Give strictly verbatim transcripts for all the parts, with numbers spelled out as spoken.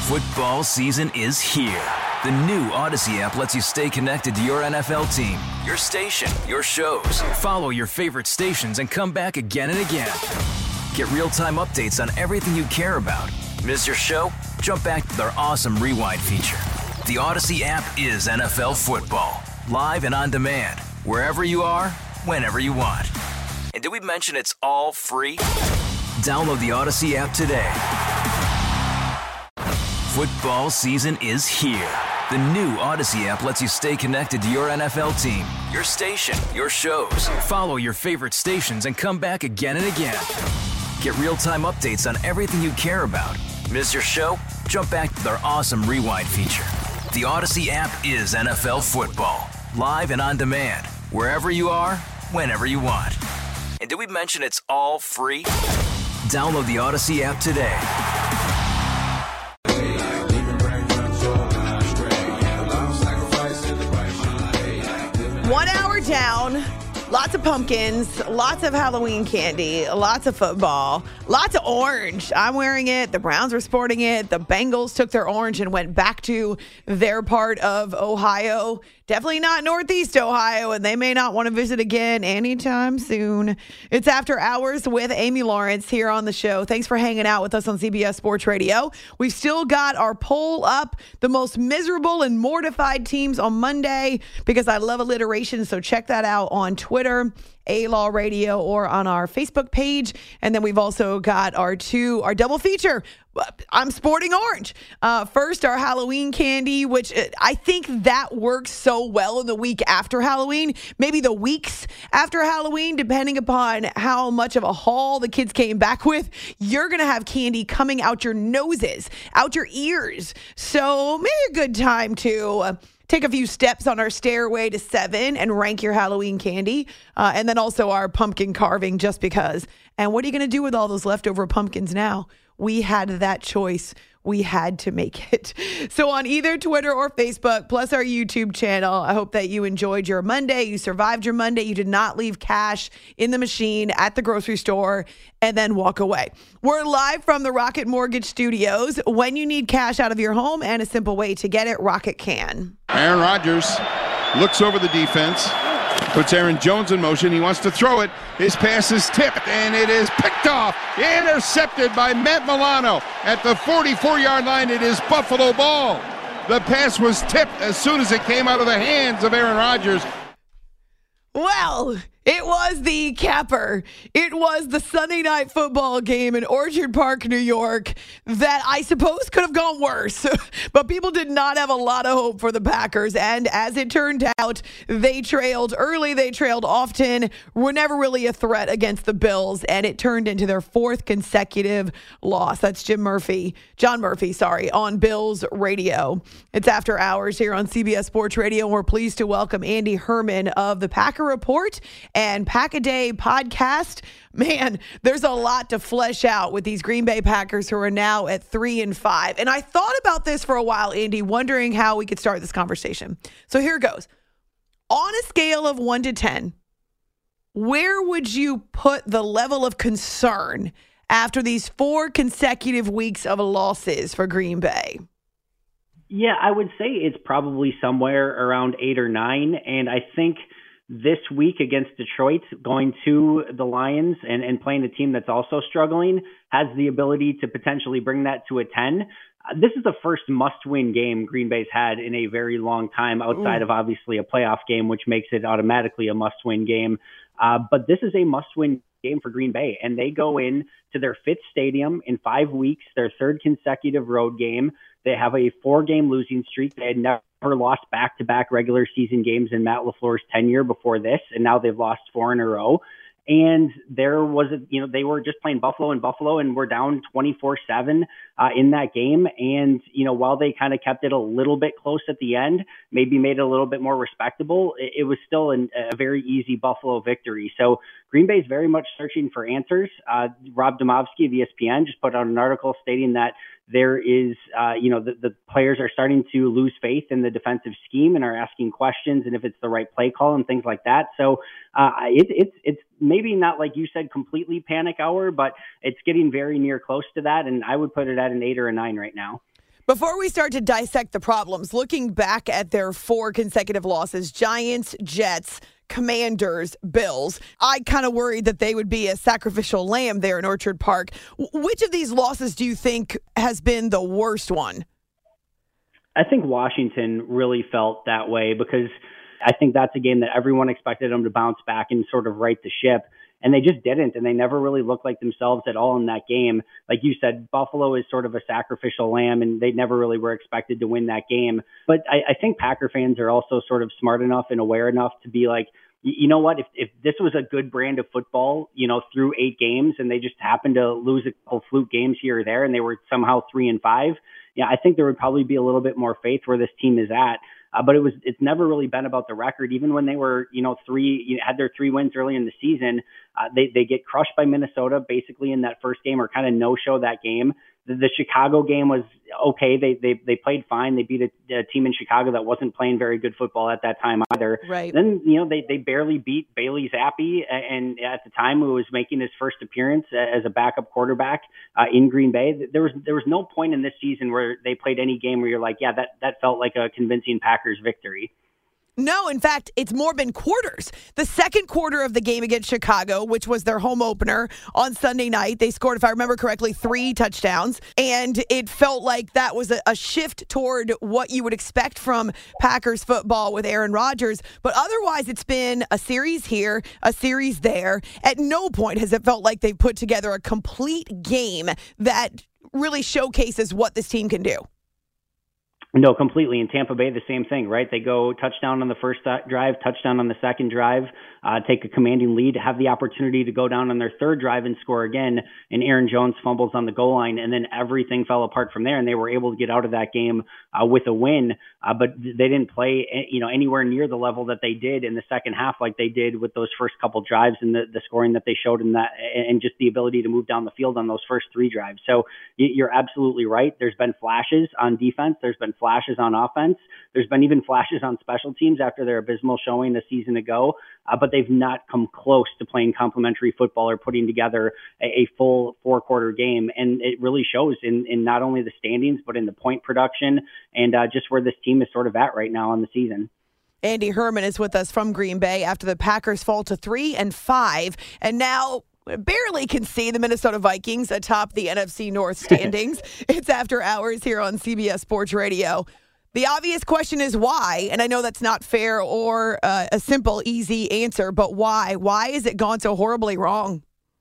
Football season is here. The new Odyssey app lets you stay connected to your N F L team, your station, your shows. Follow your favorite stations and come back again and again. Get real-time updates on everything you care about. Miss your show? Jump back to their awesome Rewind feature. The Odyssey app is N F L football. Live and on demand. Wherever you are, whenever you want. And did we mention it's all free? Download the Odyssey app today. Football season is here. The new Odyssey app lets you stay connected to your N F L team, your station, your shows. Follow your favorite stations and come back again and again. Get real-time updates on everything you care about. Miss your show? Jump back to their awesome Rewind feature. The Odyssey app is N F L football. Live and on demand. Wherever you are, whenever you want. And did we mention it's all free? Download the Odyssey app today. One hour down, lots of pumpkins, lots of Halloween candy, lots of football, lots of orange. I'm wearing it. The Browns were sporting it. The Bengals took their orange and went back to their part of Ohio. Definitely not Northeast Ohio, and they may not want to visit again anytime soon. It's After Hours with Amy Lawrence here on the show. Thanks for hanging out with us on C B S Sports Radio. We've still got our poll up, the most miserable and mortified teams on Monday, because I love alliteration, so check that out on Twitter, A-Law Radio, or on our Facebook page. And then we've also got our two, our double feature. I'm sporting orange. Uh, first, our Halloween candy, which I think that works so well in the week after Halloween, maybe the weeks after Halloween, depending upon how much of a haul the kids came back with. You're going to have candy coming out your noses, out your ears. So maybe a good time to uh, take a few steps on our stairway to seven and rank your Halloween candy. Uh, and then also our pumpkin carving, just because. And what are you going to do with all those leftover pumpkins now? We had that choice. We had to make it. So on either Twitter or Facebook, plus our YouTube channel, I hope that you enjoyed your Monday. You survived your Monday. You did not leave cash in the machine at the grocery store and then walk away. We're live from the Rocket Mortgage Studios. When you need cash out of your home and a simple way to get it, Rocket can. Aaron Rodgers looks over the defense. Puts Aaron Jones in motion. He wants to throw it. His pass is tipped, and it is picked off. Intercepted by Matt Milano at the forty-four-yard line. It is Buffalo ball. The pass was tipped as soon as it came out of the hands of Aaron Rodgers. Well, it was the capper. It was the Sunday night football game in Orchard Park, New York, that I suppose could have gone worse. But people did not have a lot of hope for the Packers. And as it turned out, they trailed early. They trailed often. Were never really a threat against the Bills. And it turned into their fourth consecutive loss. That's Jim Murphy, John Murphy, sorry, on Bills Radio. It's After Hours here on C B S Sports Radio. We're pleased to welcome Andy Herman of the Packer Report and Pack-A-Day podcast. Man, there's a lot to flesh out with these Green Bay Packers who are now at three and five. And I thought about this for a while, Andy, wondering how we could start this conversation. So here goes. On a scale of one to ten, where would you put the level of concern after these four consecutive weeks of losses for Green Bay? Yeah, I would say it's probably somewhere around eight or nine. And I think this week against Detroit, going to the Lions and, and playing a team that's also struggling, has the ability to potentially bring that to a ten. Uh, this is the first must-win game Green Bay's had in a very long time, outside Ooh. of obviously a playoff game, which makes it automatically a must-win game. Uh, but this is a must-win game for Green Bay, and they go in to their fifth stadium in five weeks, their third consecutive road game. They have a four-game losing streak. They had never lost back-to-back regular season games in Matt LaFleur's tenure before this, and now they've lost four in a row. And there was, a, you know, they were just playing Buffalo and Buffalo, and we're down twenty-four seven uh, in that game. And, you know, while they kind of kept it a little bit close at the end, maybe made it a little bit more respectable, it, it was still an, a very easy Buffalo victory. So Green Bay is very much searching for answers. Uh, Rob Demovsky of E S P N just put out an article stating that there is, uh, you know, the, the players are starting to lose faith in the defensive scheme and are asking questions and if it's the right play call and things like that. So uh, it, it's it's maybe not, like you said, completely panic hour, but it's getting very near close to that. And I would put it at an eight or a nine right now. Before we start to dissect the problems, looking back at their four consecutive losses, Giants, Jets, Commanders, Bills, I kind of worried that they would be a sacrificial lamb there in Orchard Park. Which of these losses do you think has been the worst one? I think Washington really felt that way because I think that's a game that everyone expected them to bounce back and sort of right the ship. And they just didn't, and they never really looked like themselves at all in that game. Like you said, Buffalo is sort of a sacrificial lamb, and they never really were expected to win that game. But I, I think Packer fans are also sort of smart enough and aware enough to be like, you know what, if, if this was a good brand of football, you know, through eight games, and they just happened to lose a couple fluke games here or there, and they were somehow three and five, yeah, I think there would probably be a little bit more faith where this team is at. Uh, but it was, it's never really been about the record. Even when they were, you know, three, you know, had their three wins early in the season, uh, they, they get crushed by Minnesota basically in that first game, or kind of no show that game. The, the Chicago game was okay. They, they, they played fine. They beat a, a team in Chicago that wasn't playing very good football at that time either. Right. Then, you know, they, they barely beat Bailey Zappi. And at the time who was making his first appearance as a backup quarterback uh, in Green Bay, there was, there was no point in this season where they played any game where you're like, yeah, that, that felt like a convincing Packers victory. No, in fact, it's more been quarters. The second quarter of the game against Chicago, which was their home opener on Sunday night, they scored, if I remember correctly, three touchdowns. And it felt like that was a, a shift toward what you would expect from Packers football with Aaron Rodgers. But otherwise, it's been a series here, a series there. At no point has it felt like they've put together a complete game that really showcases what this team can do. No, completely. In Tampa Bay, the same thing, right? They go touchdown on the first drive, touchdown on the second drive, uh, take a commanding lead, have the opportunity to go down on their third drive and score again, and Aaron Jones fumbles on the goal line, and then everything fell apart from there, and they were able to get out of that game uh, with a win, uh, but they didn't play, you know, anywhere near the level that they did in the second half like they did with those first couple drives and the, the scoring that they showed in that, and just the ability to move down the field on those first three drives. So you're absolutely right. There's been flashes on defense. There's been flashes on offense. There's been even flashes on special teams after their abysmal showing a season ago, uh, but they've not come close to playing complementary football or putting together a, a full four-quarter game. And it really shows in, in not only the standings, but in the point production and uh, just where this team is sort of at right now on the season. Andy Herman is with us from Green Bay after the Packers fall to three and five, and now barely can see the Minnesota Vikings atop the N F C North standings. It's After Hours here on C B S Sports Radio. The obvious question is why, and I know that's not fair or uh, a simple, easy answer, but why? Why has it gone so horribly wrong?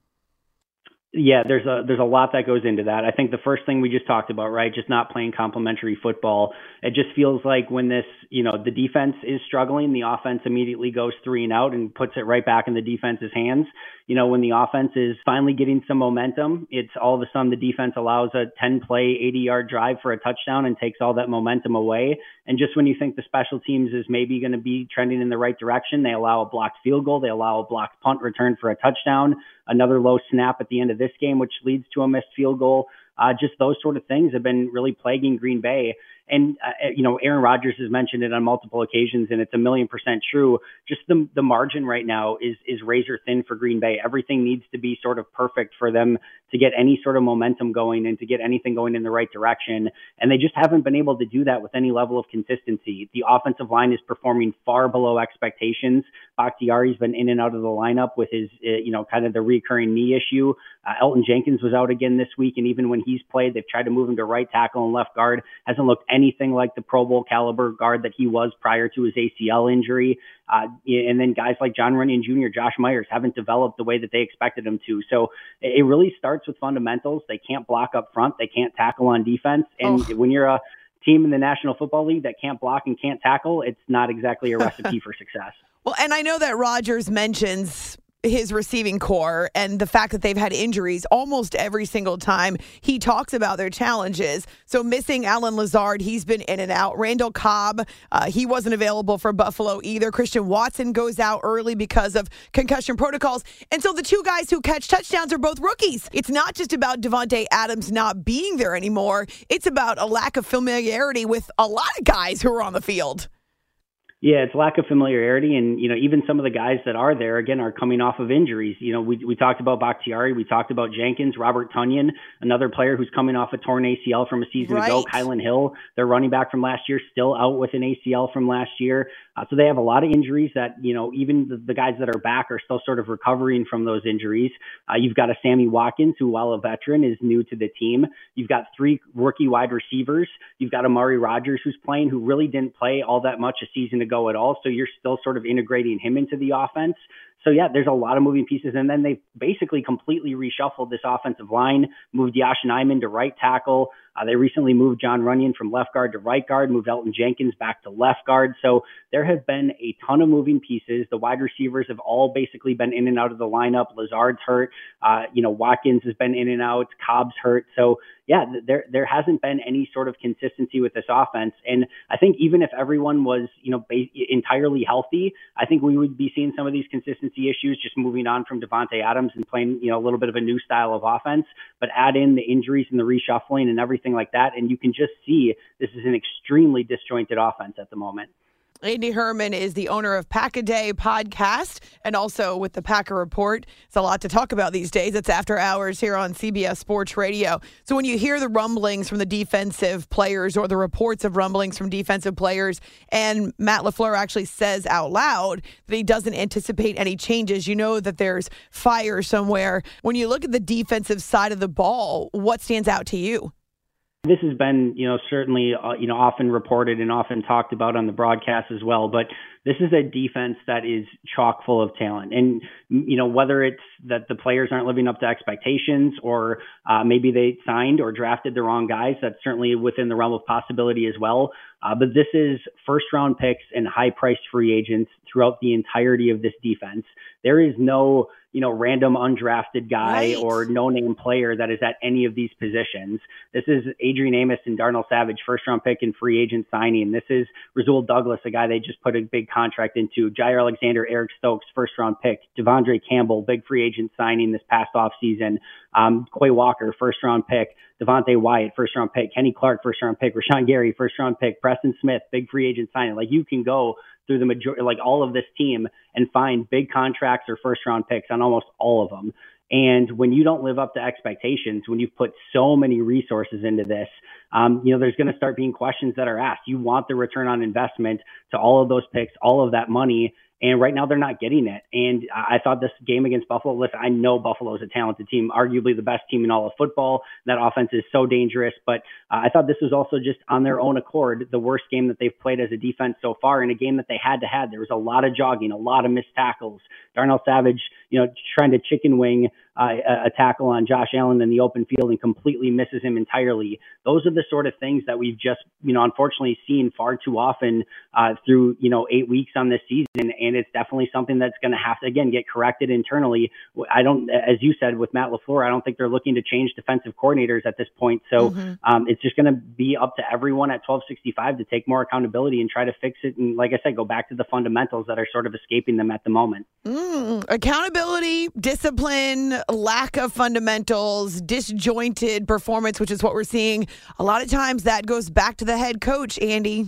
Yeah, there's a there's a lot that goes into that. I think the first thing we just talked about, right, just not playing complementary football. It just feels like when this, you know, the defense is struggling, the offense immediately goes three and out and puts it right back in the defense's hands. You know, when the offense is finally getting some momentum, it's all of a sudden the defense allows a ten-play, eighty-yard drive for a touchdown and takes all that momentum away. And just when you think the special teams is maybe going to be trending in the right direction, they allow a blocked field goal, they allow a blocked punt return for a touchdown, another low snap at the end of this game, which leads to a missed field goal. Uh, just those sort of things have been really plaguing Green Bay. And, uh, you know, Aaron Rodgers has mentioned it on multiple occasions, and it's a million percent true. Just the the margin right now is is razor thin for Green Bay. Everything needs to be sort of perfect for them to get any sort of momentum going and to get anything going in the right direction. And they just haven't been able to do that with any level of consistency. The offensive line is performing far below expectations. Bakhtiari's been in and out of the lineup with his, uh, you know, kind of the recurring knee issue. Uh, Elton Jenkins was out again this week, and even when he's played, they've tried to move him to right tackle and left guard. Hasn't looked anything like the Pro Bowl caliber guard that he was prior to his A C L injury. Uh, and then guys like John Runyon Junior, Josh Myers haven't developed the way that they expected them to. So it really starts with fundamentals. They can't block up front. They can't tackle on defense. And oh. when you're a team in the National Football League that can't block and can't tackle, it's not exactly a recipe for success. Well, and I know that Rodgers mentions his receiving core and the fact that they've had injuries almost every single time he talks about their challenges. So missing Allen Lazard, he's been in and out. Randall Cobb, uh, he wasn't available for Buffalo either. Christian Watson goes out early because of concussion protocols. And so the two guys who catch touchdowns are both rookies. It's not just about Devontae Adams not being there anymore. It's about a lack of familiarity with a lot of guys who are on the field. Yeah, it's lack of familiarity. And, you know, even some of the guys that are there, again, are coming off of injuries. You know, we we talked about Bakhtiari. We talked about Jenkins, Robert Tonyan, another player who's coming off a torn A C L from a season right. ago. Kylan Hill, their running back from last year, still out with an A C L from last year. Uh, so they have a lot of injuries that, you know, even the, the guys that are back are still sort of recovering from those injuries. Uh, you've got a Sammy Watkins, who, while a veteran, is new to the team. You've got three rookie wide receivers. You've got Amari Rogers, who's playing, who really didn't play all that much a season ago at all. So you're still sort of integrating him into the offense. So, yeah, there's a lot of moving pieces. And then they basically completely reshuffled this offensive line, moved Yashin Ayman to right tackle. Uh, they recently moved John Runyon from left guard to right guard, moved Elton Jenkins back to left guard. So there have been a ton of moving pieces. The wide receivers have all basically been in and out of the lineup. Lazard's hurt. Uh, you know, Watkins has been in and out. Cobb's hurt. So, yeah, there there hasn't been any sort of consistency with this offense. And I think even if everyone was, you know, ba- entirely healthy, I think we would be seeing some of these consistency issues just moving on from Devontae Adams and playing, you know, a little bit of a new style of offense. But add in the injuries and the reshuffling and everything like that, and you can just see this is an extremely disjointed offense at the moment. Andy Herman is the owner of Pack a Day podcast and also with the Packer Report. It's a lot to talk about these days. It's after hours here on C B S Sports Radio. So when you hear the rumblings from the defensive players or the reports of rumblings from defensive players, and Matt LaFleur actually says out loud that he doesn't anticipate any changes, you know that there's fire somewhere. When you look at the defensive side of the ball, what stands out to you? This has been, you know, certainly, uh, you know, often reported and often talked about on the broadcast as well. But this is a defense that is chock full of talent. And, you know, whether it's that the players aren't living up to expectations or uh, maybe they signed or drafted the wrong guys, that's certainly within the realm of possibility as well. Uh, but this is first round picks and high priced free agents throughout the entirety of this defense. There is no, you know, random undrafted guy right. or no name player that is at any of these positions. This is Adrian Amos and Darnell Savage, first round pick and free agent signing. This is Rasul Douglas, a guy they just put a big contract into. Jair Alexander, Eric Stokes, first round pick. Devondre Campbell, big free agent signing this past offseason. Um, Quay Walker, first round pick. Devontae Wyatt, first round pick. Kenny Clark, first round pick. Rashawn Gary, first round pick. Preston Smith, big free agent signing. Like, you can go through the majority, like all of this team, and find big contracts or first round picks on almost all of them. And when you don't live up to expectations, when you've put so many resources into this, um, you know, there's going to start being questions that are asked. You want the return on investment to all of those picks, all of that money. And right now they're not getting it. And I thought this game against Buffalo, listen, I know Buffalo is a talented team, arguably the best team in all of football. That offense is so dangerous. But uh, I thought this was also just on their own accord, the worst game that they've played as a defense so far, in a game that they had to have. There was a lot of jogging, a lot of missed tackles. Darnell Savage, you know, trying to chicken wing uh, a tackle on Josh Allen in the open field and completely misses him entirely. Those are the sort of things that we've just, you know, unfortunately seen far too often uh, through, you know, eight weeks on this season. And it's definitely something that's going to have to, again, get corrected internally. I don't, as you said, with Matt LaFleur, I don't think they're looking to change defensive coordinators at this point. So mm-hmm. um, it's just going to be up to everyone at twelve sixty-five to take more accountability and try to fix it. And like I said, go back to the fundamentals that are sort of escaping them at the moment. Mm, accountability, discipline, lack of fundamentals, disjointed performance, which is what we're seeing. A lot of times that goes back to the head coach, Andy.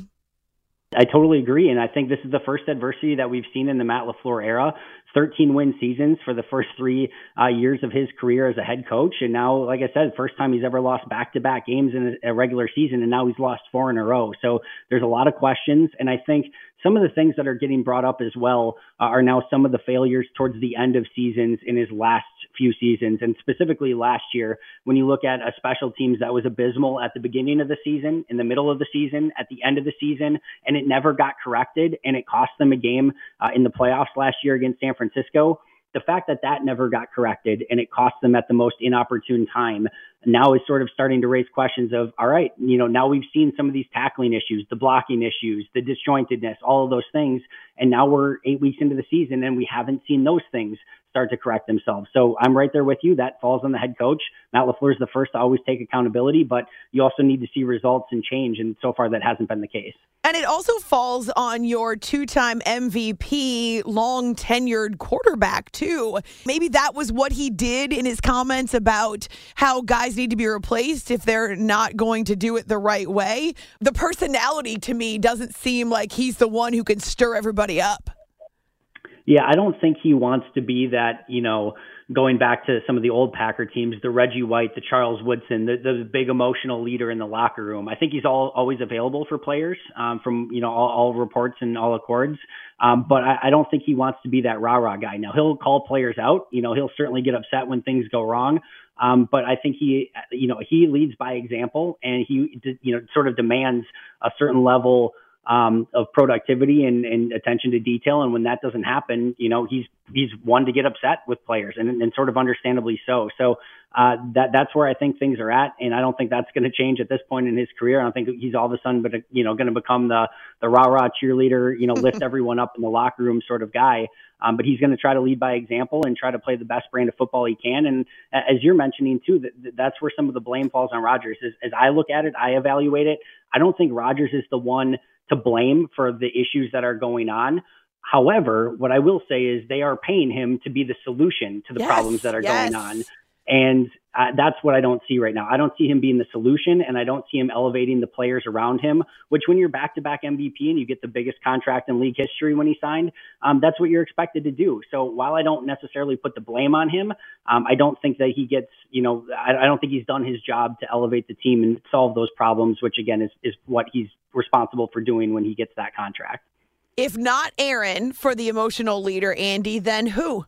I totally agree. And I think this is the first adversity that we've seen in the Matt LaFleur era. thirteen win seasons for the first three uh, years of his career as a head coach. And now, like I said, first time he's ever lost back-to-back games in a, a regular season, and now he's lost four in a row. So there's a lot of questions. And I think some of the things that are getting brought up as well uh, are now some of the failures towards the end of seasons in his last few seasons. And specifically last year, when you look at a special teams that was abysmal at the beginning of the season, in the middle of the season, at the end of the season, and it never got corrected, and it cost them a game uh, in the playoffs last year against San Francisco. The fact that that never got corrected and it cost them at the most inopportune time now is sort of starting to raise questions of, all right, you know, now we've seen some of these tackling issues, the blocking issues, the disjointedness, all of those things. And now we're eight weeks into the season and we haven't seen those things start to correct themselves. So I'm right there with you. That falls on the head coach. Matt LaFleur is the first to always take accountability, but you also need to see results and change. And so far that hasn't been the case. And it also falls on your two-time M V P, long-tenured quarterback, too. Maybe that was what he did in his comments about how guys need to be replaced if they're not going to do it the right way. The personality, to me, doesn't seem like he's the one who can stir everybody up. Yeah, I don't think he wants to be that, you know, going back to some of the old Packer teams, the Reggie White, the Charles Woodson, the, the big emotional leader in the locker room. I think he's all, always available for players um, from, you know, all, all reports and all accords. Um, but I, I don't think he wants to be that rah-rah guy. Now, he'll call players out. You know, he'll certainly get upset when things go wrong. Um, but I think he, you know, he leads by example, and he, you know, sort of demands a certain level Um, of productivity and, and attention to detail. And when that doesn't happen, you know, he's, he's one to get upset with players, and, and sort of understandably so. So uh, that, that's where I think things are at. And I don't think that's going to change at this point in his career. I don't think he's all of a sudden, but, you know, going to become the, the rah-rah cheerleader, you know, lift everyone up in the locker room sort of guy. Um, but he's going to try to lead by example and try to play the best brand of football he can. And as you're mentioning too, that, that's where some of the blame falls on Rodgers. As, as I look at it, I evaluate it. I don't think Rodgers is the one to blame for the issues that are going on. However, what I will say is they are paying him to be the solution to the yes, problems that are yes. going on. And uh, that's what I don't see right now. I don't see him being the solution, and I don't see him elevating the players around him, which when you're back-to-back M V P and you get the biggest contract in league history when he signed, um, that's what you're expected to do. So while I don't necessarily put the blame on him, um, I don't think that he gets, you know, I, I don't think he's done his job to elevate the team and solve those problems, which again is, is what he's responsible for doing when he gets that contract. If not Aaron for the emotional leader, Andy, then who?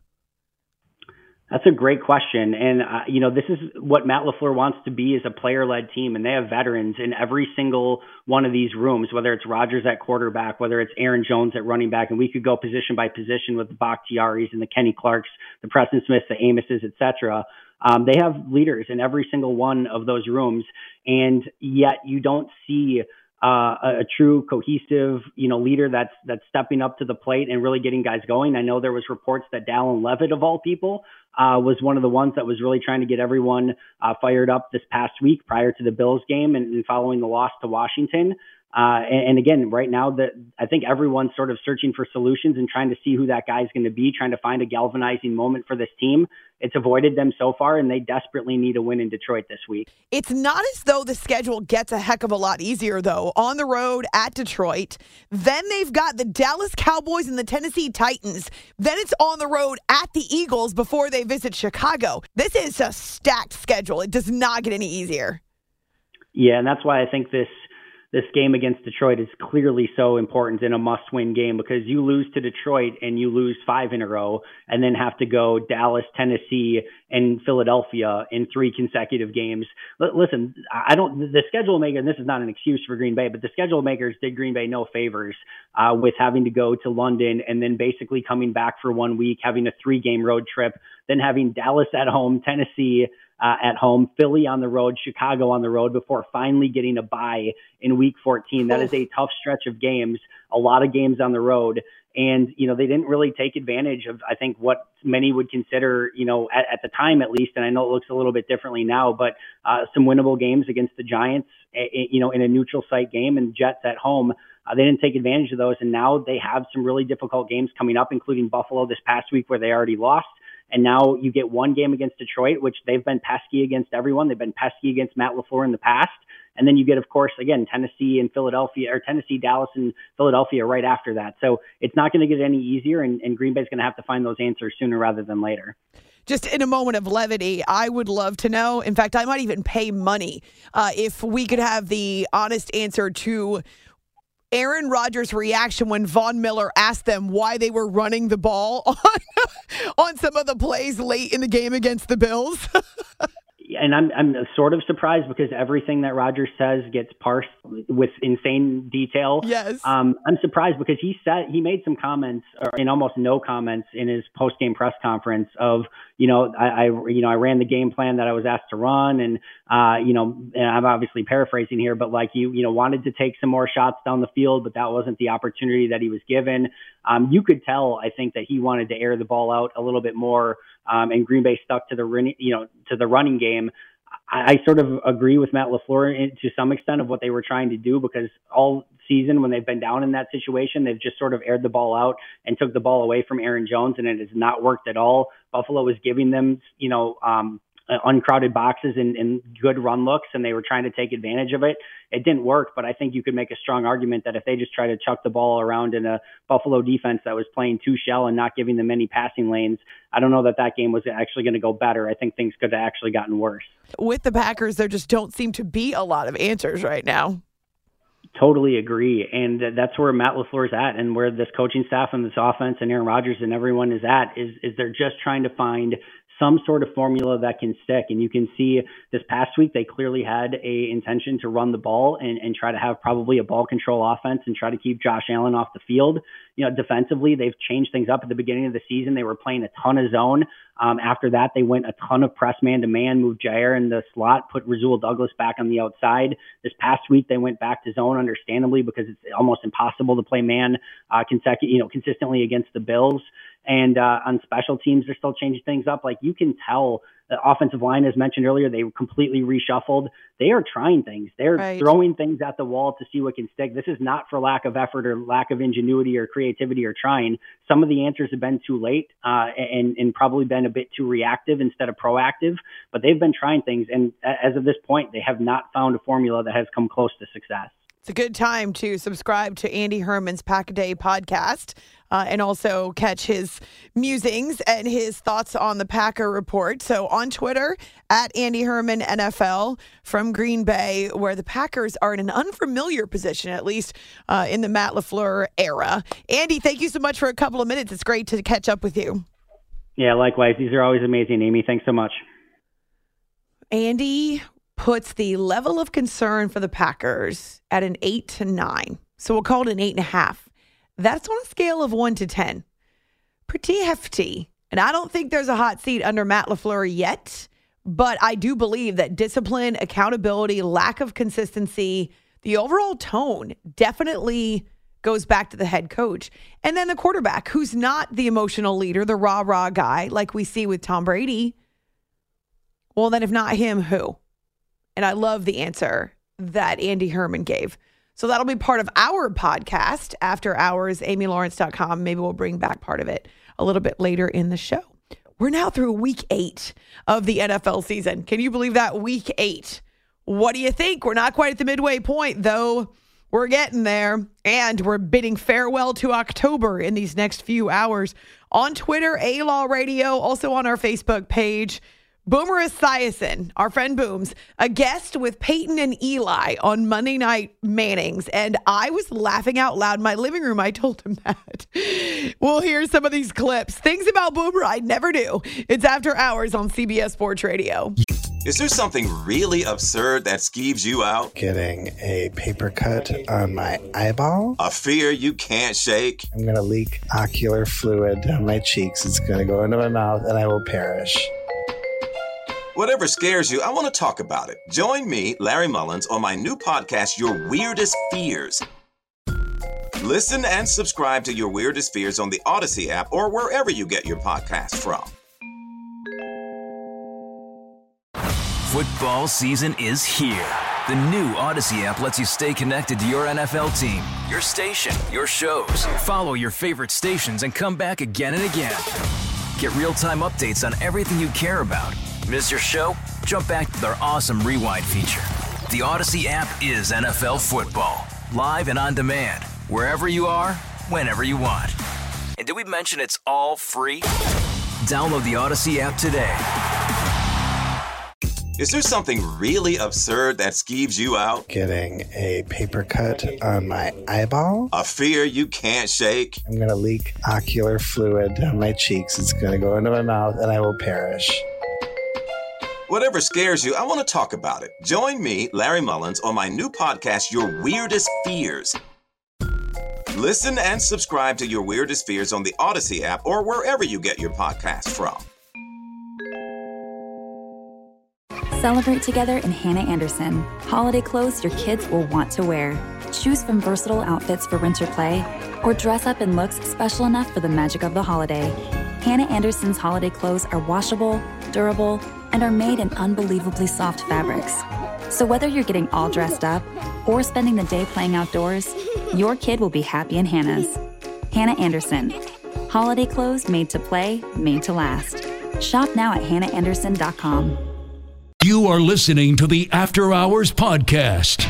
That's a great question. And, uh, you know, this is what Matt LaFleur wants to be, is a player-led team. And they have veterans in every single one of these rooms, whether it's Rodgers at quarterback, whether it's Aaron Jones at running back. And we could go position by position with the Bakhtiaris and the Kenny Clarks, the Preston Smiths, the Amoses, et cetera. Um, they have leaders in every single one of those rooms. And yet you don't see Uh, a, a true cohesive, you know, leader that's that's stepping up to the plate and really getting guys going. I know there was reports that Dallin Levitt, of all people, uh, was one of the ones that was really trying to get everyone uh, fired up this past week prior to the Bills game and, and following the loss to Washington. Uh, and, and again, right now, that I think everyone's sort of searching for solutions and trying to see who that guy's going to be, trying to find a galvanizing moment for this team. It's avoided them so far, and they desperately need a win in Detroit this week. It's not as though the schedule gets a heck of a lot easier, though. On the road at Detroit. Then they've got the Dallas Cowboys and the Tennessee Titans. Then it's on the road at the Eagles before they visit Chicago. This is a stacked schedule. It does not get any easier. Yeah, and that's why I think this This game against Detroit is clearly so important in a must-win game, because you lose to Detroit and you lose five in a row and then have to go Dallas, Tennessee, and Philadelphia in three consecutive games. L- listen, I don't, the schedule maker, and this is not an excuse for Green Bay, but the schedule makers did Green Bay no favors uh, with having to go to London and then basically coming back for one week, having a three-game road trip, then having Dallas at home, Tennessee Uh, at home, Philly on the road, Chicago on the road, before finally getting a bye in week fourteen. That is a tough stretch of games, a lot of games on the road. And, you know, they didn't really take advantage of, I think, what many would consider, you know, at, at the time at least, and I know it looks a little bit differently now, but uh, some winnable games against the Giants, you know, in a neutral site game, and Jets at home. Uh, they didn't take advantage of those. And now they have some really difficult games coming up, including Buffalo this past week, where they already lost. And now you get one game against Detroit, which they've been pesky against everyone. They've been pesky against Matt LaFleur in the past. And then you get, of course, again, Tennessee and Philadelphia, or Tennessee, Dallas, and Philadelphia right after that. So it's not going to get any easier, and, and Green Bay's going to have to find those answers sooner rather than later. Just in a moment of levity, I would love to know. In fact, I might even pay money uh, if we could have the honest answer to Aaron Rodgers' reaction when Von Miller asked them why they were running the ball on, on some of the plays late in the game against the Bills. And I'm I'm sort of surprised because everything that Rodgers says gets parsed with insane detail. Yes. Um, I'm surprised because he said he made some comments, or in almost no comments, in his post-game press conference of, you know, I, I you know I ran the game plan that I was asked to run, and uh, you know, and I'm obviously paraphrasing here, but like you you know wanted to take some more shots down the field, but that wasn't the opportunity that he was given. Um, you could tell, I think, that he wanted to air the ball out a little bit more, um, and Green Bay stuck to the running, you know, to the running game. I, I sort of agree with Matt LaFleur in, to some extent of what they were trying to do, because all season when they've been down in that situation, they've just sort of aired the ball out and took the ball away from Aaron Jones, and it has not worked at all. Buffalo was giving them, you know, um, uncrowded boxes and, and good run looks, and they were trying to take advantage of it. It didn't work, but I think you could make a strong argument that if they just try to chuck the ball around in a Buffalo defense that was playing two shell and not giving them any passing lanes, I don't know that that game was actually going to go better. I think things could have actually gotten worse. With the Packers, there just don't seem to be a lot of answers right now. Totally agree. And that's where Matt LaFleur's at, and where this coaching staff and this offense and Aaron Rodgers and everyone is at, is, is they're just trying to find some sort of formula that can stick. And you can see this past week, they clearly had a intention to run the ball and, and try to have probably a ball control offense and try to keep Josh Allen off the field. You know, defensively, they've changed things up. At the beginning of the season, they were playing a ton of zone. Um, after that, they went a ton of press man to man, moved Jair in the slot, put Rasul Douglas back on the outside. This past week, they went back to zone, understandably, because it's almost impossible to play man uh, consecu- you know, consistently against the Bills. And uh, on special teams, they're still changing things up. Like, you can tell the offensive line, as mentioned earlier, they were completely reshuffled. They are trying things. They're right. throwing things at the wall to see what can stick. This is not for lack of effort or lack of ingenuity or creativity or trying. Some of the answers have been too late uh, and, and probably been a bit too reactive instead of proactive, but they've been trying things. And as of this point, they have not found a formula that has come close to success. It's a good time to subscribe to Andy Herman's Pack-A-Day podcast uh, and also catch his musings and his thoughts on the Packer report. So on Twitter, at Andy Herman N F L from Green Bay, where the Packers are in an unfamiliar position, at least uh, in the Matt LaFleur era. Andy, thank you so much for a couple of minutes. It's great to catch up with you. Yeah, likewise. These are always amazing, Amy. Thanks so much. Andy puts the level of concern for the Packers at an eight to nine. So we'll call it an eight and a half. That's on a scale of one to ten. Pretty hefty. And I don't think there's a hot seat under Matt LaFleur yet, but I do believe that discipline, accountability, lack of consistency, the overall tone definitely goes back to the head coach. And then the quarterback, who's not the emotional leader, the rah-rah guy like we see with Tom Brady. Well, then if not him, who? And I love the answer that Andy Herman gave. So that'll be part of our podcast, After Hours, amy lawrence dot com. Maybe we'll bring back part of it a little bit later in the show. We're now through week eight of the N F L season. Can you believe that? Week eight. What do you think? We're not quite at the midway point, though. We're getting there. And we're bidding farewell to October in these next few hours. On Twitter, A-Law Radio, also on our Facebook page. Boomer Esiason, our friend Booms, a guest with Peyton and Eli on Monday Night Mannings. And I was laughing out loud in my living room. I told him that. We'll hear some of these clips. Things about Boomer I never knew. It's After Hours on C B S Sports Radio. Is there something really absurd that skeeves you out? Getting a paper cut on my eyeball. A fear you can't shake. I'm going to leak ocular fluid down my cheeks. It's going to go into my mouth and I will perish. Whatever scares you, I want to talk about it. Join me, Larry Mullins, on my new podcast, Your Weirdest Fears. Listen and subscribe to Your Weirdest Fears on the Odyssey app or wherever you get your podcasts from. Football season is here. The new Odyssey app lets you stay connected to your N F L team, your station, your shows. Follow your favorite stations and come back again and again. Get real-time updates on everything you care about. Miss your show? Jump back to their awesome Rewind feature. The Odyssey app is N F L football, live and on demand, wherever you are, whenever you want. And did we mention it's all free? Download the Odyssey app today. Is there something really absurd that skeeves you out? Getting a paper cut on my eyeball. A fear you can't shake. I'm going to leak ocular fluid down my cheeks. It's going to go into my mouth and I will perish. Whatever scares you, I want to talk about it. Join me, Larry Mullins, on my new podcast, Your Weirdest Fears. Listen and subscribe to Your Weirdest Fears on the Odyssey app or wherever you get your podcasts from. Celebrate together in Hannah Anderson. Holiday clothes your kids will want to wear. Choose from versatile outfits for winter play or dress up in looks special enough for the magic of the holiday. Hannah Anderson's holiday clothes are washable, durable, and are made in unbelievably soft fabrics. So whether you're getting all dressed up or spending the day playing outdoors, your kid will be happy in Hannah's. Hannah Anderson. Holiday clothes made to play, made to last. Shop now at hannah anderson dot com. You are listening to the After Hours Podcast.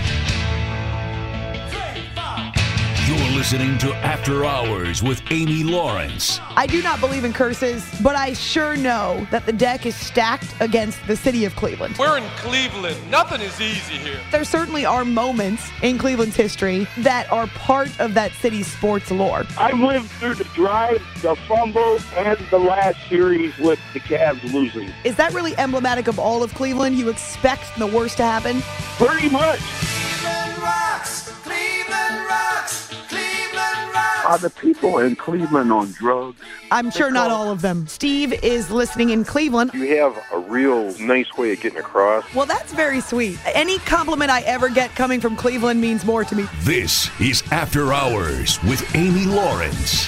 You're listening to After Hours with Amy Lawrence. I do not believe in curses, but I sure know that the deck is stacked against the city of Cleveland. We're in Cleveland. Nothing is easy here. There certainly are moments in Cleveland's history that are part of that city's sports lore. I've lived through the drive, the fumble, and the last series with the Cavs losing. Is that really emblematic of all of Cleveland? You expect the worst to happen? Pretty much. Cleveland rocks. Cleveland rocks. Cleveland rocks. Are the people in Cleveland on drugs? I'm sure not all of them. Steve is listening in Cleveland. You have a real nice way of getting across. Well, that's very sweet. Any compliment I ever get coming from Cleveland means more to me. This is After Hours with Amy Lawrence.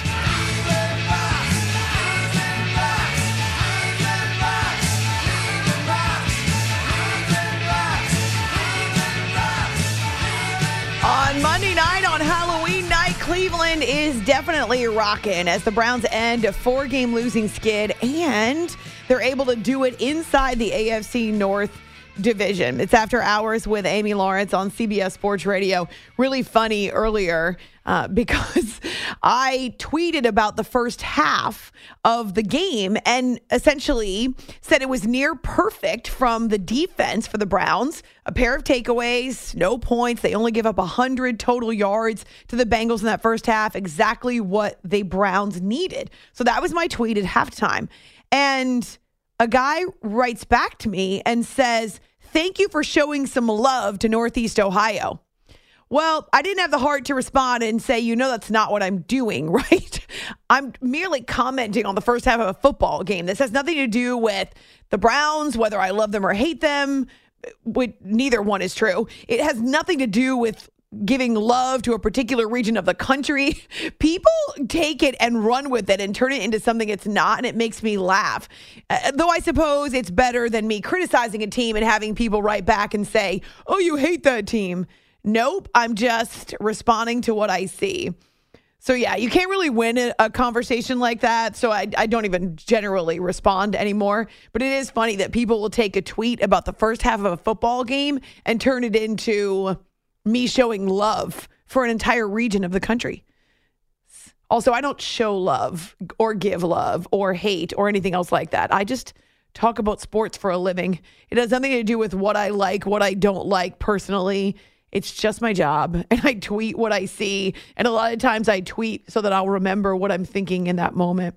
On Monday night, on Halloween night, Cleveland is definitely rocking as the Browns end a four-game losing skid, and they're able to do it inside the A F C North division. It's After Hours with Amy Lawrence on C B S Sports Radio. Really funny earlier uh, because I tweeted about the first half of the game and essentially said it was near perfect from the defense for the Browns. A pair of takeaways, no points. They only give up one hundred total yards to the Bengals in that first half, exactly what the Browns needed. So that was my tweet at halftime. And a guy writes back to me and says, "Thank you for showing some love to Northeast Ohio." Well, I didn't have the heart to respond and say, you know, that's not what I'm doing, right? I'm merely commenting on the first half of a football game. This has nothing to do with the Browns, whether I love them or hate them. Neither one is true. It has nothing to do with giving love to a particular region of the country. People take it and run with it and turn it into something it's not, and it makes me laugh. Uh, though I suppose it's better than me criticizing a team and having people write back and say, oh, you hate that team. Nope, I'm just responding to what I see. So yeah, you can't really win a, a conversation like that, so I, I don't even generally respond anymore. But it is funny that people will take a tweet about the first half of a football game and turn it into me showing love for an entire region of the country. Also, I don't show love or give love or hate or anything else like that. I just talk about sports for a living. It has nothing to do with what I like, what I don't like personally. It's just my job, and I tweet what I see, and a lot of times I tweet so that I'll remember what I'm thinking in that moment.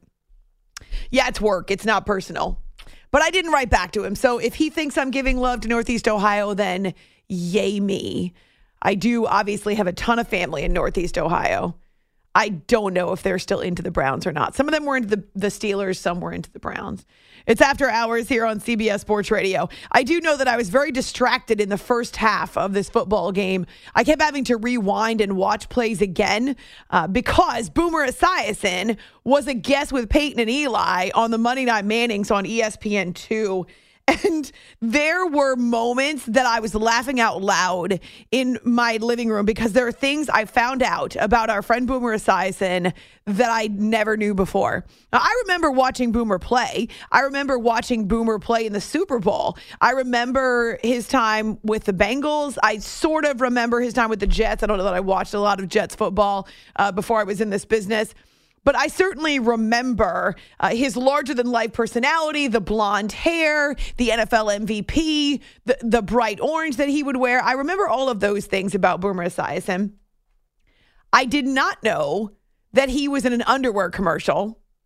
Yeah, it's work. It's not personal. But I didn't write back to him, so if he thinks I'm giving love to Northeast Ohio, then yay me. I do obviously have a ton of family in Northeast Ohio. I don't know if they're still into the Browns or not. Some of them were into the, the Steelers, some were into the Browns. It's After Hours here on C B S Sports Radio. I do know that I was very distracted in the first half of this football game. I kept having to rewind and watch plays again uh, because Boomer Esiason was a guest with Peyton and Eli on the Monday Night Mannings on E S P N two. And there were moments that I was laughing out loud in my living room because there are things I found out about our friend Boomer Esiason that I never knew before. Now, I remember watching Boomer play. I remember watching Boomer play in the Super Bowl. I remember his time with the Bengals. I sort of remember his time with the Jets. I don't know that I watched a lot of Jets football uh, before I was in this business. But I certainly remember uh, his larger-than-life personality, the blonde hair, the N F L M V P, the, the bright orange that he would wear. I remember all of those things about Boomer Esiason. I did not know that he was in an underwear commercial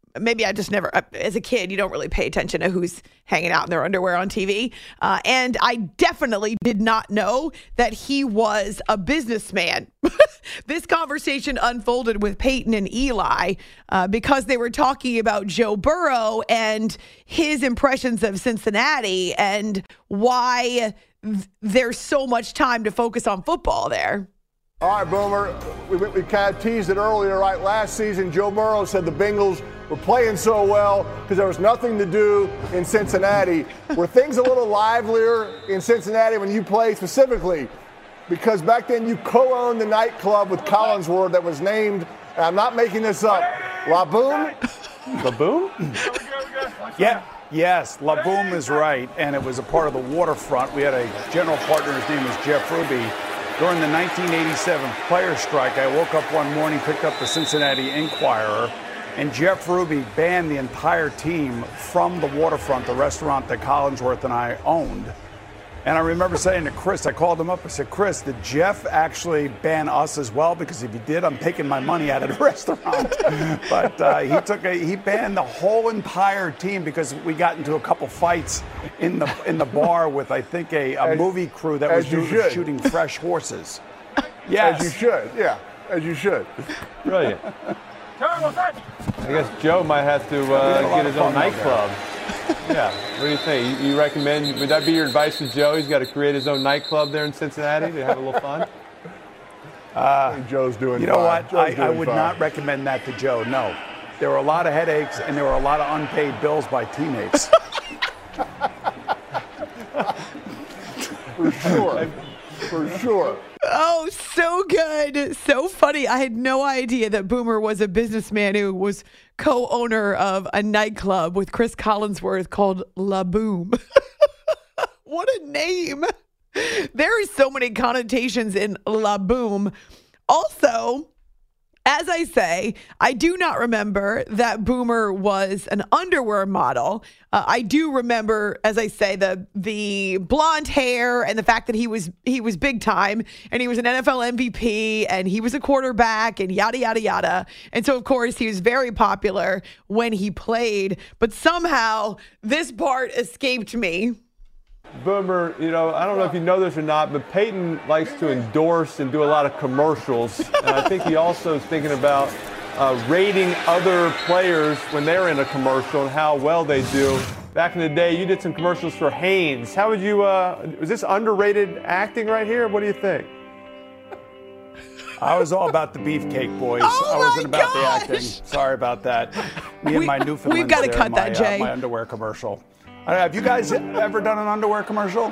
maybe I just never, as a kid, you don't really pay attention to who's hanging out in their underwear on T V. Uh, and I definitely did not know that he was a businessman. This conversation unfolded with Peyton and Eli uh, because they were talking about Joe Burrow and his impressions of Cincinnati and why th- there's so much time to focus on football there. All right, Boomer, we, we kind of teased it earlier, right? Last season, Joe Burrow said the Bengals were playing so well because there was nothing to do in Cincinnati. Were things a little livelier in Cincinnati when you played specifically? Because back then you co-owned the nightclub with Collinsworth that was named, and I'm not making this up, La Boom? La Boom? Yeah. Yes, La Boom is right, and it was a part of the waterfront. We had a general partner, his name was Jeff Ruby. During the nineteen eighty-seven players' strike, I woke up one morning, picked up the Cincinnati Enquirer, and Jeff Ruby banned the entire team from the waterfront, the restaurant that Collinsworth and I owned. And I remember saying to Chris, I called him up, I said, Chris, did Jeff actually ban us as well? Because if he did, I'm taking my money out of the restaurant. But uh, he took a, he banned the whole entire team because we got into a couple fights in the in the bar with, I think, a, a as, movie crew that was doing, shooting fresh horses. Yes. As you should, yeah, as you should. Brilliant. I guess Joe might have to uh, get his own nightclub. Yeah, what do you think? You, you recommend, would that be your advice to Joe? He's got to create his own nightclub there in Cincinnati to have a little fun? Uh, Joe's doing You know fine. what? Joe's I, I doing would fine. not recommend that to Joe, no. There were a lot of headaches and there were a lot of unpaid bills by teammates. For sure. For sure. Oh, so good. So funny. I had no idea that Boomer was a businessman who was co-owner of a nightclub with Chris Collinsworth called La Boom. What a name. There are so many connotations in La Boom. Also, as I say, I do not remember that Boomer was an underwear model. Uh, I do remember, as I say, the the blonde hair and the fact that he was he was big time and he was an N F L M V P and he was a quarterback and yada, yada, yada. And so, of course, he was very popular when he played. But somehow this part escaped me. Boomer, you know, I don't know if you know this or not, but Peyton likes to endorse and do a lot of commercials. And I think he also is thinking about uh, rating other players when they're in a commercial and how well they do. Back in the day, you did some commercials for Hanes. How would you, uh, was this underrated acting right here? What do you think? I was all about the beefcake, boys. Oh I wasn't about gosh. the acting. Sorry about that. Me and We- my Newfoundland. we've gotta there, cut my, that, Jay. Uh, my underwear commercial. I don't know, have you guys ever done an underwear commercial?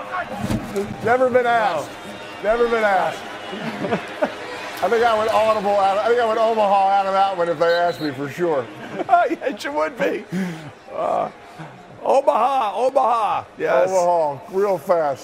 Never been asked. Never been asked. I think I would audible out. I think I would Omaha out of that one if they asked me for sure. Oh, yes, you would be. Uh, Omaha, Omaha. Yes. Omaha, real fast.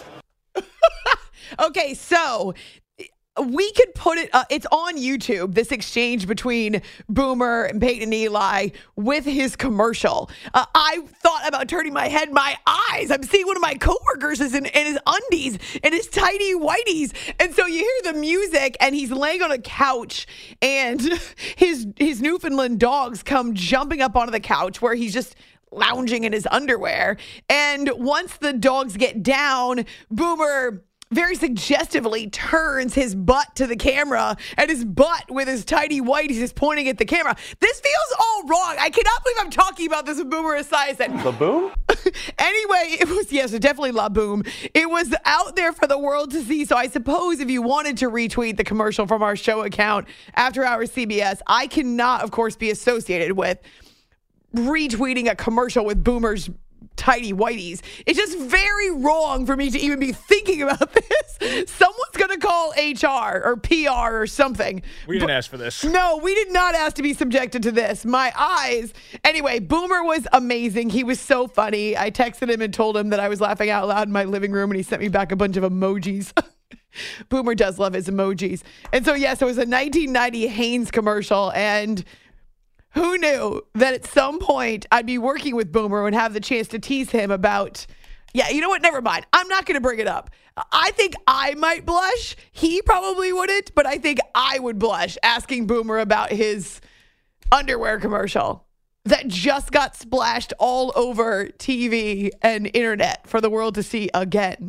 Okay, so we could put it, uh, it's on YouTube, this exchange between Boomer and Peyton and Eli with his commercial. Uh, I thought about turning my head, my eyes. I'm seeing one of my coworkers is in, in his undies and his tidy whities. And so you hear the music and he's laying on a couch and his, his Newfoundland dogs come jumping up onto the couch where he's just lounging in his underwear. And once the dogs get down, Boomer very suggestively turns his butt to the camera, and his butt with his tidy whities is pointing at the camera. This feels all wrong. I cannot believe I'm talking about this with Boomer Esiason. La Boom? Anyway, it was, yes, definitely La Boom. It was out there for the world to see. So I suppose if you wanted to retweet the commercial from our show account, After Hours C B S, I cannot, of course, be associated with retweeting a commercial with Boomer's tidy whities. It's just very wrong for me to even be thinking about this. Someone's going to call H R or P R or something. We didn't but, ask for this. No, we did not ask to be subjected to this. My eyes. Anyway, Boomer was amazing. He was so funny. I texted him and told him that I was laughing out loud in my living room, and he sent me back a bunch of emojis. Boomer does love his emojis. And so, yes, it was a nineteen ninety Hanes commercial, and who knew that at some point I'd be working with Boomer and have the chance to tease him about, yeah, you know what? Never mind. I'm not going to bring it up. I think I might blush. He probably wouldn't, but I think I would blush asking Boomer about his underwear commercial. that just got splashed all over T V and internet for the world to see again.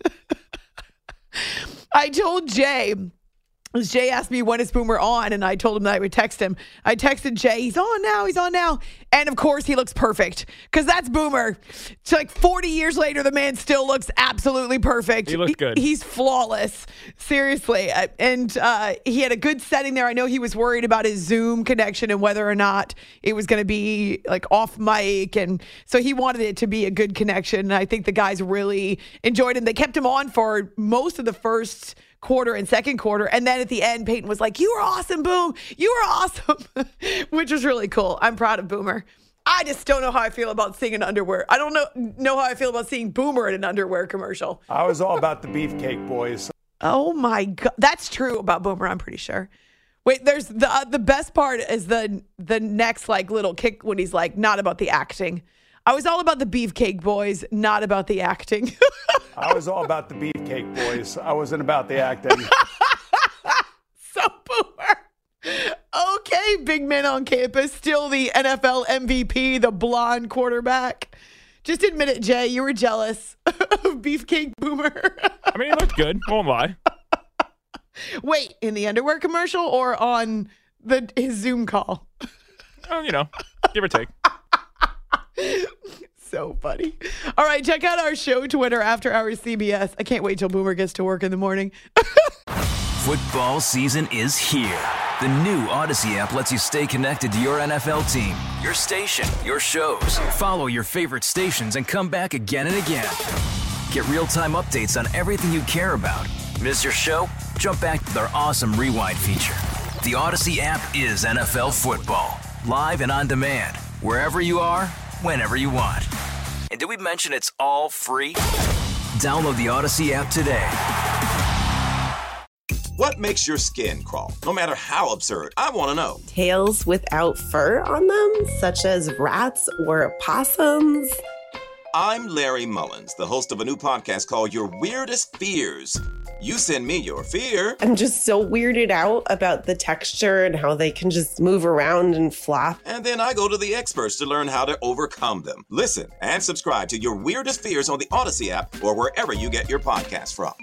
I told Jay, Jay asked me when is Boomer on, and I told him that I would text him. I texted Jay, he's on now, he's on now. And of course, he looks perfect because that's Boomer. It's like forty years later, the man still looks absolutely perfect. He looks good. He, he's flawless. Seriously. And uh, he had a good setting there. I know he was worried about his Zoom connection and whether or not it was going to be like off mic. And so he wanted it to be a good connection. And I think the guys really enjoyed him. They kept him on for most of the first quarter and second quarter. And then at the end, Peyton was like, you were awesome, Boom. You were awesome, which was really cool. I'm proud of Boomer. I just don't know how I feel about seeing an underwear. I don't know know how I feel about seeing Boomer in an underwear commercial. I was all about the beefcake boys. Oh, my God. That's true about Boomer, I'm pretty sure. Wait, there's the uh, the best part is the the next like little kick when he's like, not about the acting. I was all about the beefcake boys, not about the acting. I was all about the beefcake boys. I wasn't about the acting. So Boomer. Okay, big man on campus, still the N F L M V P, the blonde quarterback. Just admit it, Jay. You were jealous of Beefcake Boomer. I mean, he looked good. Won't lie. Wait, in the underwear commercial or on the his Zoom call? Well, you know, give or take. So funny. All right, check out our show Twitter, After Hours C B S. I can't wait till Boomer gets to work in the morning. Football season is here. The new Odyssey app lets you stay connected to your N F L team, your station, your shows. Follow your favorite stations and come back again and again. Get real-time updates on everything you care about. Miss your show? Jump back to their awesome Rewind feature. The Odyssey app is N F L football, live and on demand, wherever you are, whenever you want. And did we mention it's all free? Download the Odyssey app today. What makes your skin crawl? No matter how absurd, I want to know. Tails without fur on them, such as rats or opossums. I'm Larry Mullins, the host of a new podcast called Your Weirdest Fears. You send me your fear. I'm just so weirded out about the texture and how they can just move around and flop. And then I go to the experts to learn how to overcome them. Listen and subscribe to Your Weirdest Fears on the Odyssey app or wherever you get your podcasts from.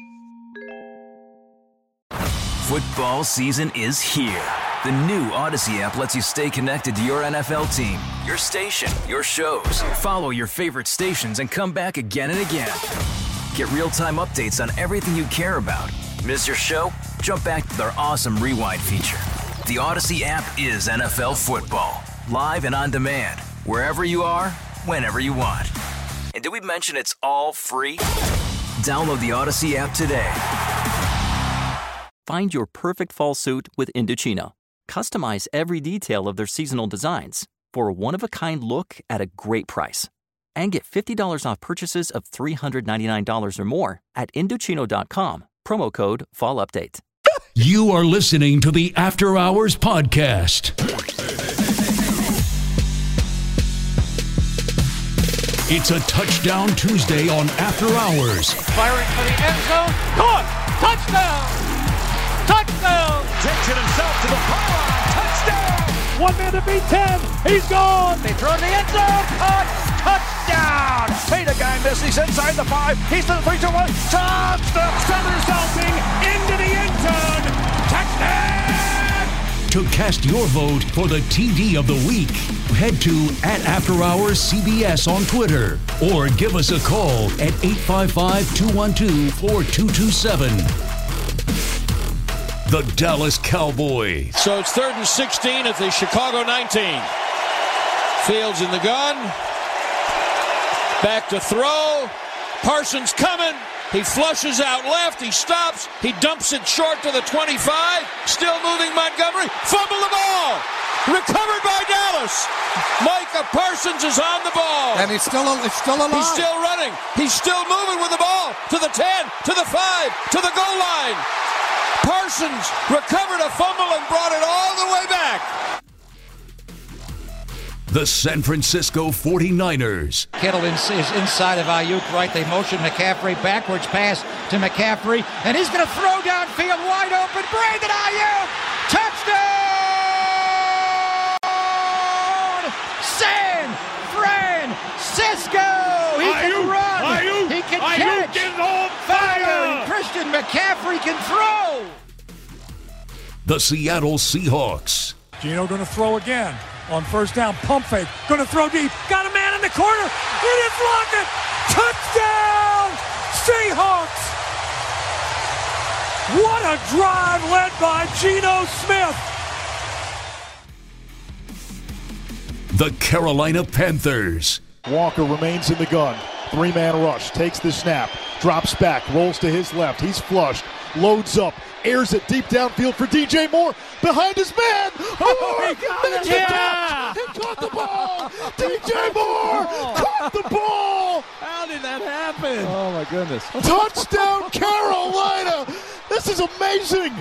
Football season is here. The new Odyssey app lets you stay connected to your N F L team, your station, your shows. Follow your favorite stations and come back again and again. Get real-time updates on everything you care about. Miss your show? Jump back to their awesome Rewind feature. The Odyssey app is N F L football, live and on demand, wherever you are, whenever you want. And did we mention it's all free? Download the Odyssey app today. Find your perfect fall suit with Indochino. Customize every detail of their seasonal designs for a one-of-a-kind look at a great price. And get fifty dollars off purchases of three hundred ninety-nine dollars or more at Indochino dot com. Promo code FALLUPDATE. You are listening to the After Hours Podcast. It's a Touchdown Tuesday on After Hours. Firing for the end zone. Caught! Touchdown! Touchdown! Takes it himself to the pylon. Touchdown! One man to beat ten. He's gone. They throw in the end zone. Caught! Touchdown! Hey, the guy missed. He's inside the five. He's to the three, two, one. Touchdown! Somersaulting into the end zone. Touchdown! To cast your vote for the T D of the week, head to at After Hours C B S on Twitter or give us a call at eight five five, two one two, four two two seven. The Dallas Cowboys. So it's third and sixteen at the Chicago nineteen. Fields in the gun. Back to throw. Parsons coming. He flushes out left. He stops. He dumps it short to the twenty-five. Still moving Montgomery. Fumble the ball. Recovered by Dallas. Micah Parsons is on the ball. And he's still, he's still alive. He's still running. He's still moving with the ball. To the ten, to the five, to the goal line. Parsons recovered a fumble and brought it all the way back. The San Francisco forty-niners. Kittle is inside of Ayuk, right? They motion McCaffrey, backwards pass to McCaffrey, and he's going to throw downfield wide open. Brandon Ayuk! Touchdown! Christian McCaffrey can throw. The Seattle Seahawks. Geno going to throw again on first down. Pump fake. Going to throw deep. Got a man in the corner. It is Lockett. Touchdown, Seahawks. What a drive led by Geno Smith. The Carolina Panthers. Walker remains in the gun. Three-man rush. Takes the snap. Drops back. Rolls to his left. He's flushed. Loads up. Airs it deep downfield for D J Moore. Behind his man. Oh, he got it. Yeah. He caught the ball. D J Moore oh. caught the ball. How did that happen? Oh, my goodness. Touchdown, Carolina. This is amazing.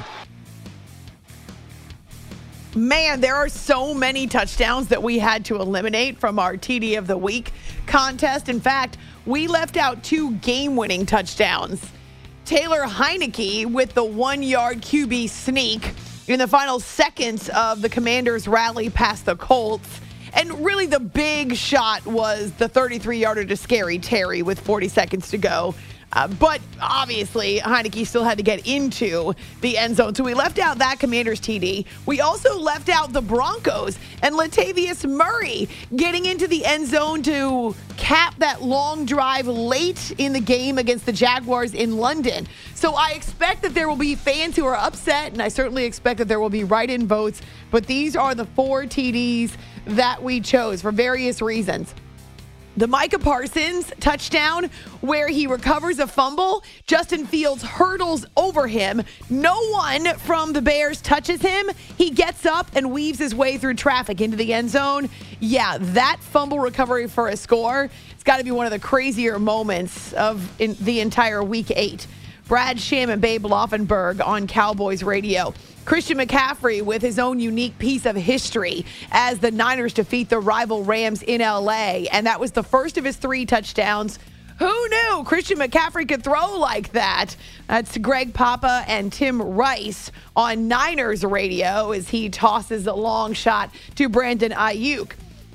Man, there are so many touchdowns that we had to eliminate from our T D of the Week contest. In fact, we left out two game-winning touchdowns. Taylor Heineke with the one-yard Q B sneak in the final seconds of the Commanders' rally past the Colts. And really the big shot was the thirty-three-yarder to Scary Terry with forty seconds to go. Uh, but obviously, Heineke still had to get into the end zone. So we left out that Commanders T D. We also left out the Broncos and Latavius Murray getting into the end zone to cap that long drive late in the game against the Jaguars in London. So I expect that there will be fans who are upset, and I certainly expect that there will be write-in votes. But these are the four T Ds that we chose for various reasons. The Micah Parsons touchdown where he recovers a fumble. Justin Fields hurdles over him. No one from the Bears touches him. He gets up and weaves his way through traffic into the end zone. Yeah, that fumble recovery for a score, it's got to be one of the crazier moments of in the entire week eight. Brad Sham and Babe Laufenberg on Cowboys Radio. Christian McCaffrey with his own unique piece of history as the Niners defeat the rival Rams in L A. And that was the first of his three touchdowns. Who knew Christian McCaffrey could throw like that? That's Greg Papa and Tim Rice on Niners Radio as he tosses a long shot to Brandon Ayuk.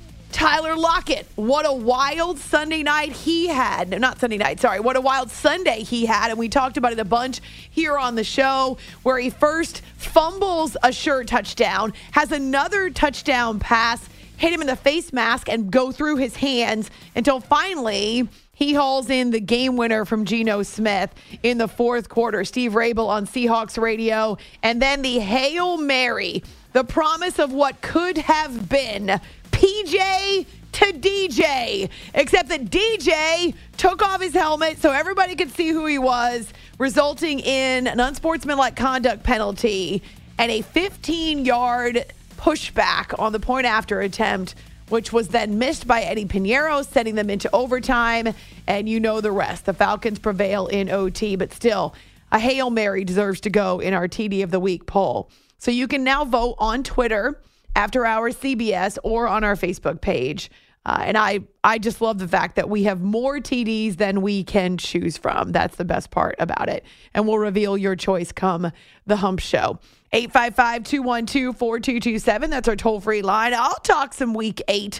Tyler Lockett, what a wild Sunday night he had. No, not Sunday night, sorry. What a wild Sunday he had. And we talked about it a bunch here on the show where he first fumbles a sure touchdown, has another touchdown pass, hit him in the face mask and go through his hands until finally he hauls in the game winner from Geno Smith in the fourth quarter. Steve Rabel on Seahawks Radio. And then the Hail Mary, the promise of what could have been P J to D J, except that D J took off his helmet so everybody could see who he was, resulting in an unsportsmanlike conduct penalty and a fifteen-yard pushback on the point-after attempt, which was then missed by Eddie Pinheiro, sending them into overtime, and you know the rest. The Falcons prevail in O T, but still, a Hail Mary deserves to go in our T D of the Week poll. So you can now vote on Twitter, After Hours C B S, or on our Facebook page. Uh, and I, I just love the fact that we have more T Ds than we can choose from. That's the best part about it. And we'll reveal your choice come the Hump Show. eight five five, two one two, four two two seven. That's our toll-free line. I'll talk some week eight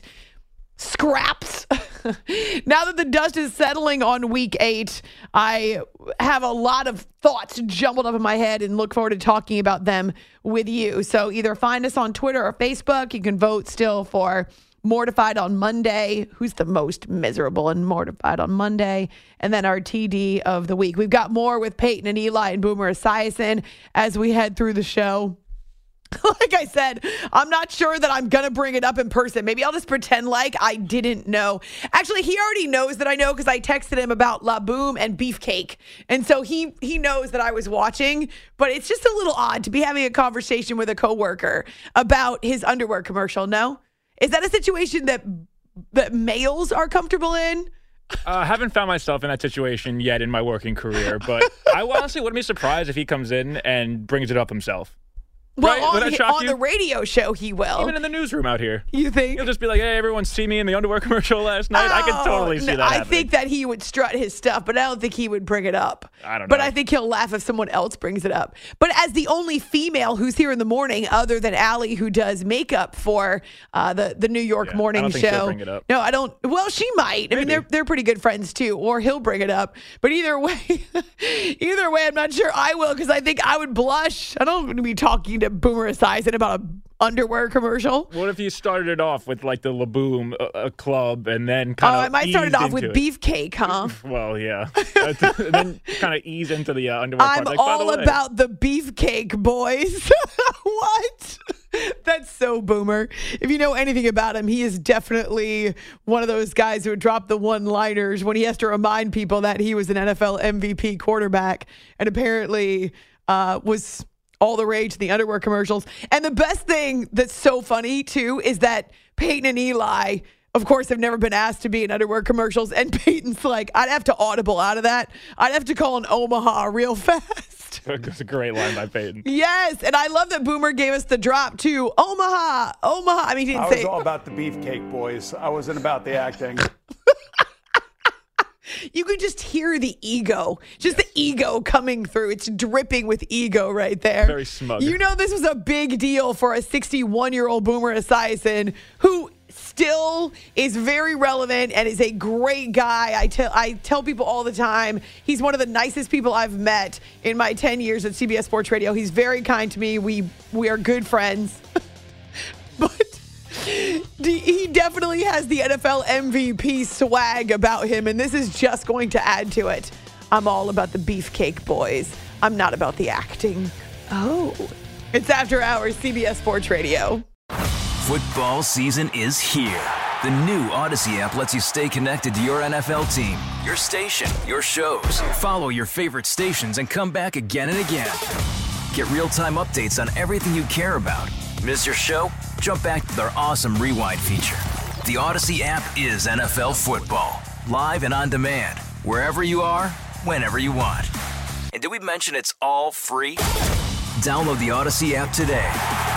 scraps. Now that the dust is settling on week eight, I have a lot of thoughts jumbled up in my head and look forward to talking about them with you. So either find us on Twitter or Facebook. You can vote still for Mortified on Monday. Who's the most miserable and mortified on Monday? And then our T D of the week. We've got more with Peyton and Eli and Boomer Esiason as we head through the show. Like I said, I'm not sure that I'm going to bring it up in person. Maybe I'll just pretend like I didn't know. Actually, he already knows that I know because I texted him about La Boom and Beefcake. And so he he knows that I was watching. But it's just a little odd to be having a conversation with a coworker about his underwear commercial, no? Is that a situation that that males are comfortable in? I uh, haven't found myself in that situation yet in my working career. But I honestly wouldn't be surprised if he comes in and brings it up himself. Well, right? on, Would that the, shock on you? the radio show, he will. Even in the newsroom out here. You think? He'll just be like, hey, everyone see me in the underwear commercial last night. I can totally see no, that I happening. think that he would strut his stuff, but I don't think he would bring it up. I don't know. But I think he'll laugh if someone else brings it up. But as the only female who's here in the morning, other than Allie, who does makeup for uh, the, the New York Yeah, morning I don't think show. she'll bring it up. No, I don't. Well, she might. I mean, they're they're pretty good friends too, or he'll bring it up. But either way, either way, I'm not sure I will, because I think I would blush. I don't want to be talking to Boomer Esiason about a underwear commercial. What if you started it off with like the Laboom uh, uh, club and then kind Oh, of I might start it off with it. beefcake, huh? Well, yeah. And then kind of ease into the uh, underwear I'm part. Like, by the all way, about the beefcake, boys. What? That's so Boomer. If you know anything about him, he is definitely one of those guys who would drop the one-liners when he has to remind people that he was an N F L M V P quarterback and apparently uh, was all the rage in the underwear commercials. And the best thing that's so funny, too, is that Peyton and Eli, of course, have never been asked to be in underwear commercials. And Peyton's like, I'd have to audible out of that. I'd have to call an Omaha real fast. That's a great line by Peyton. Yes, and I love that Boomer gave us the drop, too. Omaha, Omaha. I mean, he didn't I say... was all about the beefcake, boys. I wasn't about the acting. You could just hear the ego, just yes. the ego coming through. It's dripping with ego right there. Very smug. You know, this was a big deal for a sixty-one-year-old Boomer Esiason who still is very relevant and is a great guy. I tell I tell people all the time, he's one of the nicest people I've met in my ten years at C B S Sports Radio. He's very kind to me. We we are good friends. But he definitely has the N F L M V P swag about him, and this is just going to add to it. I'm all about the beefcake, boys. I'm not about the acting. Oh. It's After Hours, C B S Sports Radio. Football season is here. The new Odyssey app lets you stay connected to your N F L team, your station, your shows. Follow your favorite stations and come back again and again. Get real-time updates on everything you care about. Miss your show? Jump back to their awesome rewind feature. The Odyssey app is N F L football, live and on demand, wherever you are, whenever you want. And did we mention it's all free? Download the Odyssey app today.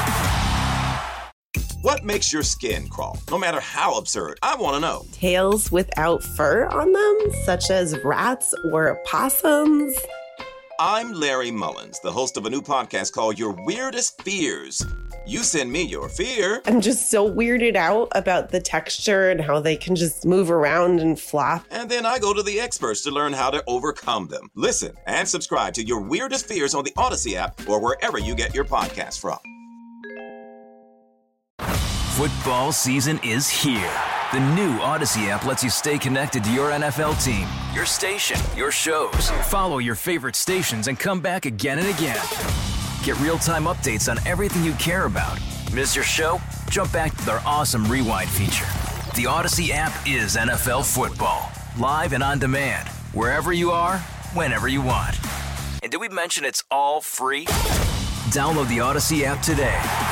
What makes your skin crawl? No matter how absurd, I want to know. Tails without fur on them, such as rats or opossums. I'm Larry Mullins, the host of a new podcast called Your Weirdest Fears. You send me your fear. I'm just so weirded out about the texture and how they can just move around and flop. And then I go to the experts to learn how to overcome them. Listen and subscribe to Your Weirdest Fears on the Odyssey app or wherever you get your podcasts from. Football season is here. The new Odyssey app lets you stay connected to your N F L team, your station, your shows. Follow your favorite stations and come back again and again. Get real-time updates on everything you care about. Miss your show? Jump back to their awesome rewind feature. The Odyssey app is N F L football, live and on demand, wherever you are, whenever you want. And did we mention it's all free? Download the Odyssey app today.